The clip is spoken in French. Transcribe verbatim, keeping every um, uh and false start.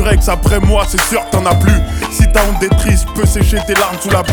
Durex après moi, c'est sûr que t'en as plus. Si t'as honte d'être triste, je peux sécher tes larmes sous la pluie.